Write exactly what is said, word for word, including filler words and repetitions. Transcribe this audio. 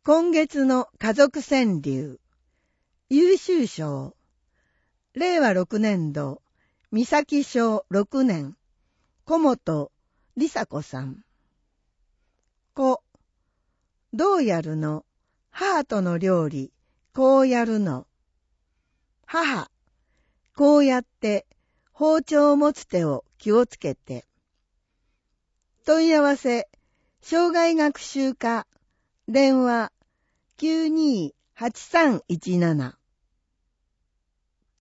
今月の家族川柳優秀賞れいわろくねんど三崎賞ろくねん小本梨紗子さん。子どうやるの母との料理こうやるの。母こうやって包丁を持つ手を気をつけて。問い合わせ障害学習課電話 きゅうにーはちさんいちなな